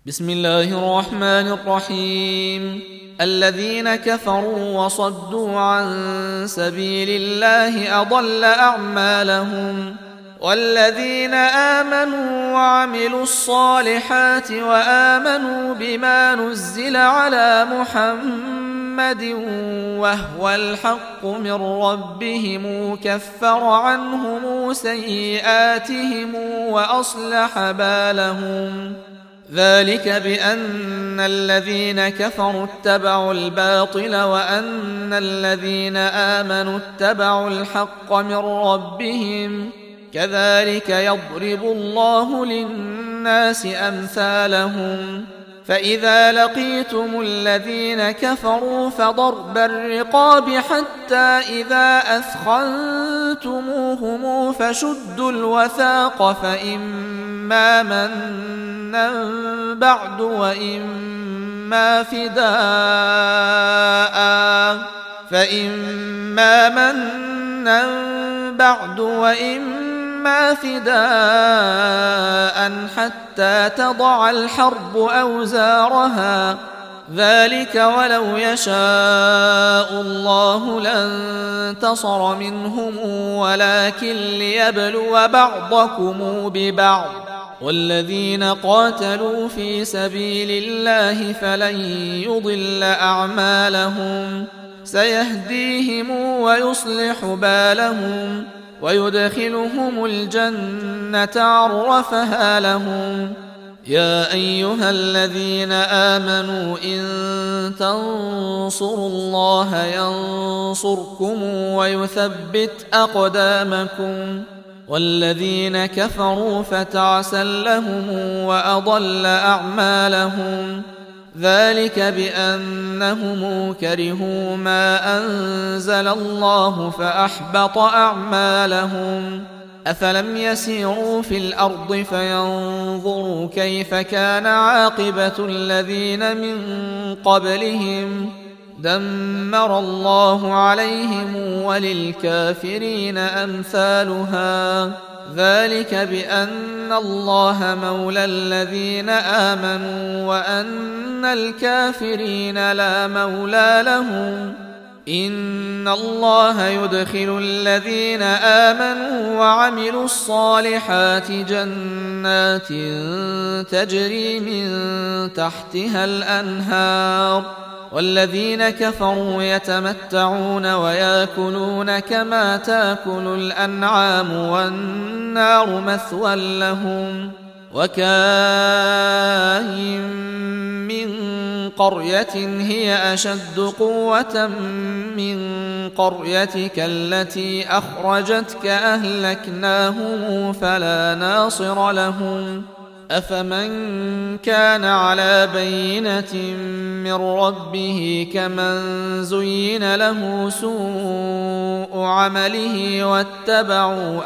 بسم الله الرحمن الرحيم. الذين كفروا وصدوا عن سبيل الله أضل أعمالهم، والذين آمنوا وعملوا الصالحات وآمنوا بما نزل على محمد وهو الحق من ربهم كفر عنهم سيئاتهم وأصلح بالهم. ذلك بأن الذين كفروا اتبعوا الباطل وأن الذين آمنوا اتبعوا الحق من ربهم، كذلك يضرب الله للناس أمثالهم. فإذا لقيتم الذين كفروا فضرب الرقاب حتى إذا أثخنتموهم فشدوا الوثاق فإما منا بعد وإما فداء حتى تضع الحرب أوزارها. ذلك ولو يشاء الله لانتصر منهم ولكن ليبلو بعضكم ببعض. والذين قاتلوا في سبيل الله فلن يضل أعمالهم، سيهديهم ويصلح بالهم ويدخلهم الجنة عرفها لهم. يا أيها الذين آمنوا إن تنصروا الله ينصركم ويثبت أقدامكم. والذين كفروا فتعسا لهم وأضل أعمالهم. ذلك بأنهم كرهوا ما أنزل الله فأحبط أعمالهم. أفلم يسيروا في الأرض فينظروا كيف كان عاقبة الذين من قبلهم، دمر الله عليهم وللكافرين أمثالها. ذلك بأن الله مولى الذين آمنوا وأن الكافرين لا مولى لهم. إن الله يدخل الذين آمنوا وعملوا الصالحات جنات تجري من تحتها الأنهار، والذين كفروا يتمتعون ويأكلون كما تأكل الأنعام والنار مثوى لهم. وكاين من قرية هي أشد قوة من قريتك التي أخرجتك أهلكناهم فلا ناصر لهم. أفمن كان على بينة من ربه كمن زين له سوء عمله واتبعوا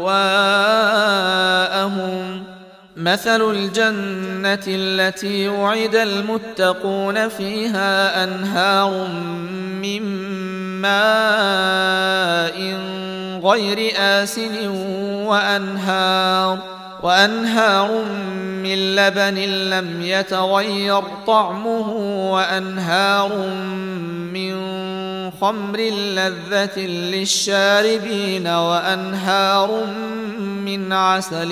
أهواءهم. مثل الجنة التي وعد المتقون فيها أنهار من ماء غير آسن وأنهار من لبن لم يتغير طعمه وأنهار من خمر لذة للشاربين وأنهار من عسل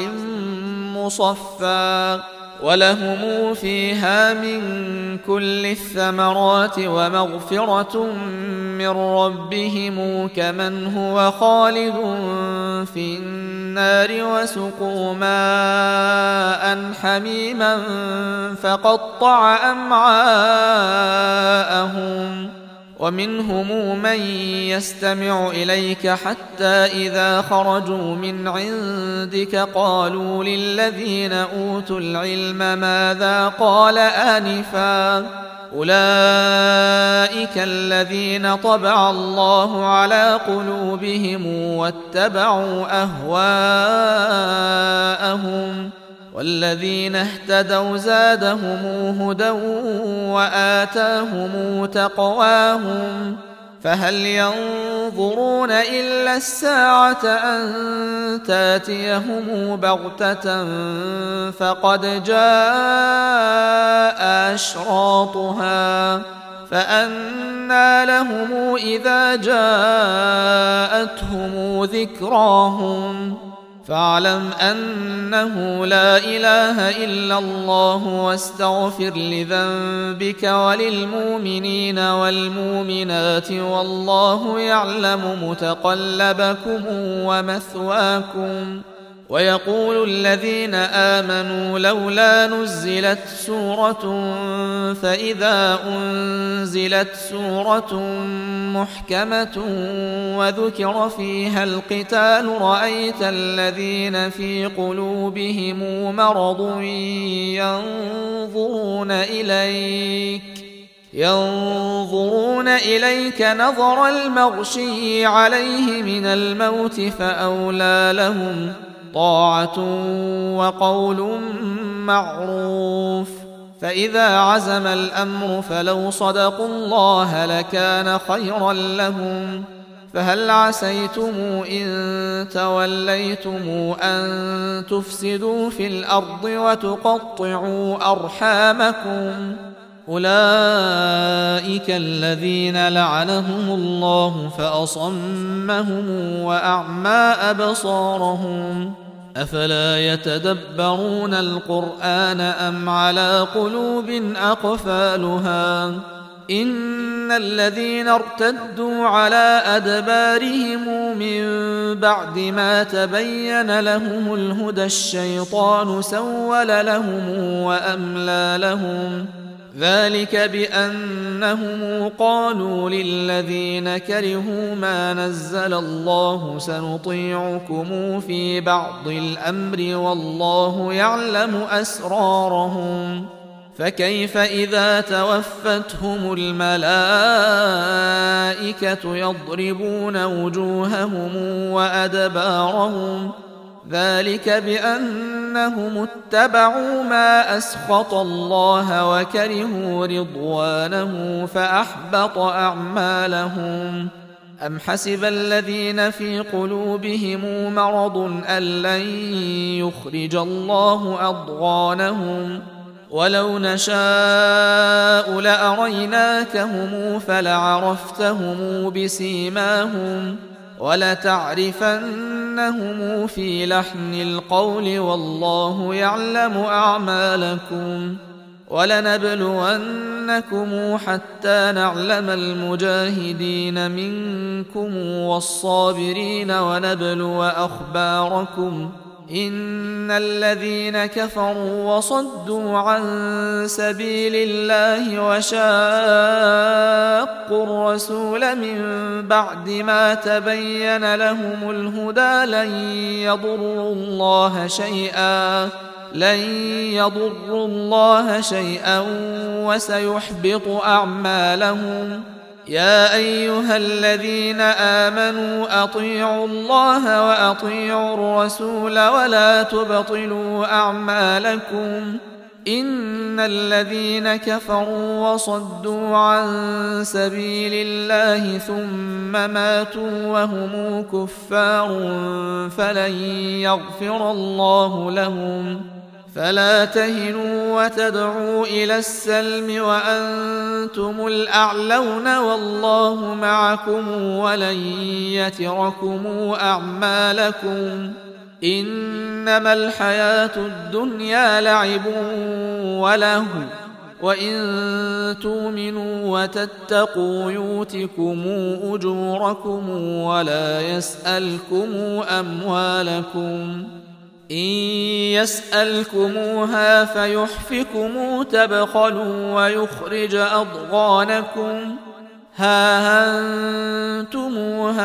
مصفى ولهم فيها من كل الثمرات ومغفرة من ربهم كمن هو خالد في النار وسقوا ماء حميما فقطع أمعاءهم. ومنهم من يستمع إليك حتى إذا خرجوا من عندك قالوا للذين أوتوا العلم ماذا قال آنفا. أولئك الذين طبع الله على قلوبهم واتبعوا أهواءهم. والذين اهتدوا زادهم هدى وآتاهم تقواهم. فهل ينظرون إلا الساعة أن تاتيهم بغتة فقد جاء أشراطها فأنى لهم إذا جاءتهم ذكراهم فاعلم أنه لا إله إلا الله واستغفر لذنبك وللمؤمنين والمؤمنات والله يعلم متقلبكم ومثواكم. ويقول الذين آمنوا لولا نزلت سورة فإذا أنزلت سورة محكمة وذكر فيها القتال رأيت الذين في قلوبهم مرض ينظرون إليك نظر المغشي عليه من الموت فأولى لهم طاعة وقول معروف. فإذا عزم الأمر فلو صدقوا الله لكان خيرا لهم. فهل عسيتم إن توليتم أن تفسدوا في الأرض وتقطعوا أرحامكم؟ أولئك الذين لعنهم الله فأصمهم وأعمى أبصارهم. أفلا يتدبرون القرآن أم على قلوب أقفالها؟ إن الذين ارتدوا على أدبارهم من بعد ما تبين لهم الهدى الشيطان سول لهم وأملى لهم. ذلك بأنهم قالوا للذين كرهوا ما نزل الله سنطيعكم في بعض الأمر والله يعلم أسرارهم. فكيف إذا توفتهم الملائكة يضربون وجوههم وأدبارهم؟ ذلك بأنهم اتبعوا ما أسخط الله وكرهوا رضوانه فأحبط أعمالهم. أم حسب الذين في قلوبهم مرض أن لن يخرج الله أضغانهم ولو نشاء لأريناكهم فلعرفتهم بسيماهم ولتعرفنهم في لحن القول والله يعلم أعمالكم. ولنبلونكم حتى نعلم المجاهدين منكم والصابرين ونبلو أخباركم. إن الذين كفروا وصدوا عن سبيل الله وشاقوا الرسول من بعد ما تبين لهم الهدى لن يضروا الله شيئا وسيحبط أعمالهم. يا أيها الذين آمنوا أطيعوا الله وأطيعوا الرسول ولا تبطلوا أعمالكم. إن الذين كفروا وصدوا عن سبيل الله ثم ماتوا وهم كفار فلن يغفر الله لهم. فلا تهنوا وتدعوا إلى السلم وأنتم الأعلون والله معكم ولن يتركم أعمالكم. إنما الحياة الدنيا لعب ولهو وإن تؤمنوا وتتقوا يؤتكم أجوركم ولا يسألكم أموالكم. إن يسألكموها فيحفكم تبخلوا ويخرج أضغانكم. ها أنتم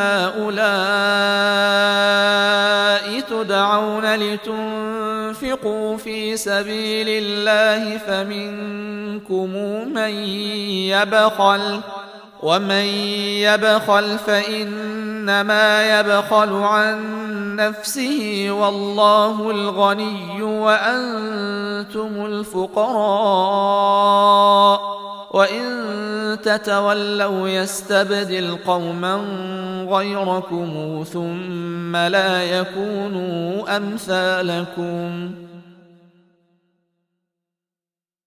هؤلاء تدعون لتنفقوا في سبيل الله فمنكم من يبخل ومن يبخل فإنما يبخل عن نفسه والله الغني وأنتم الفقراء. وإن تتولوا يستبدل قوما غيركم ثم لا يكونوا أمثالكم.